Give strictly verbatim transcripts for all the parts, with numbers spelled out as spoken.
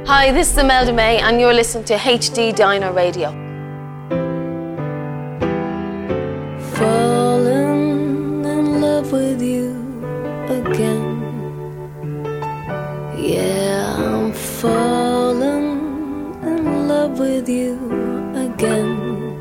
Hi, this is Imelda May and you're listening to H D Dino Radio. Falling in love with you again. Yeah, I'm falling in love with you again.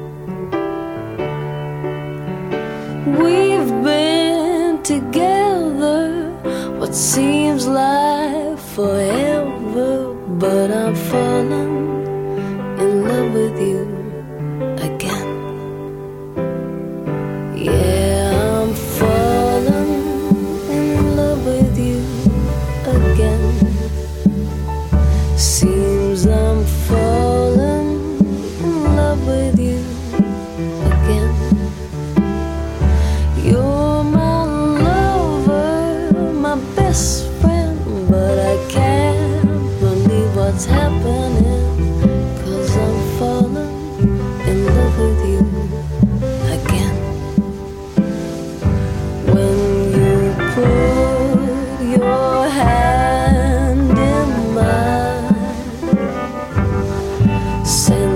We've been together what seems like forever, but I'm falling in love with you again. Yeah, I'm falling in love with you again. Seems I'm falling in love with you again. You're my lover, my best friend, but I can't believe what's happening, 'cause I'm falling in love with you again. When you put your hand in mine, send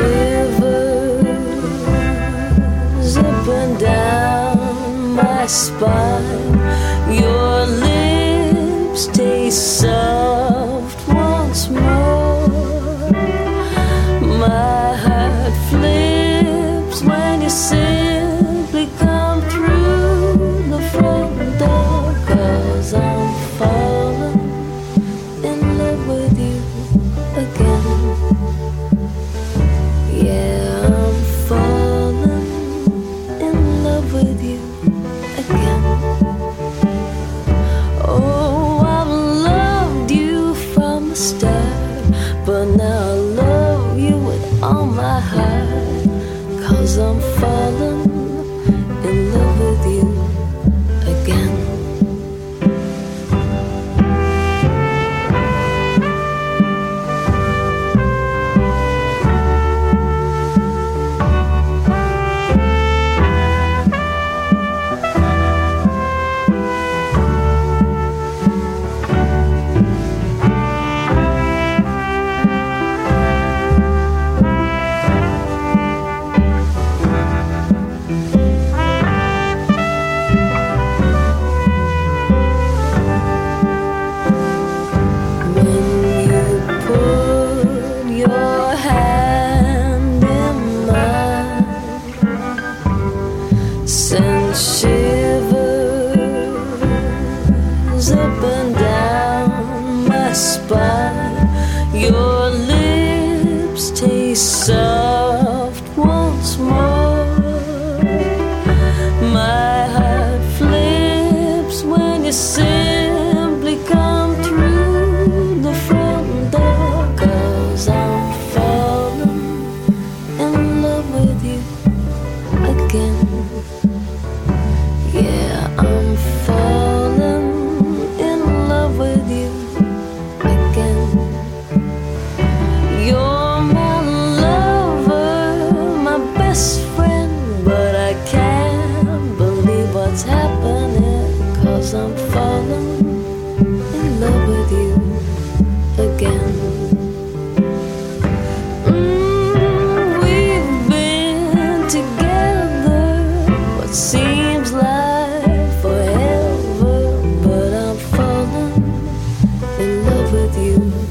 shivers up and down my spine. Your lips taste soft once more. My heart flips when you simply come through the front door, 'cause I'm falling in love with you again. Yeah, I'm falling in love with you again. Oh, I've loved you from the start, but now I love you with all my heart, 'cause I'm falling in love with you again. Send shivers up and down my spine. Your lips taste soft once more. My heart flips when you simply come through the front door, 'cause I'm falling in love with you again. Yeah, I'm falling in love with you again. You're my lover, my best friend, but I can't believe what's happening, 'cause I'm falling in love with you again. Mm, we've been together what seems like forever, but I'm falling in love with you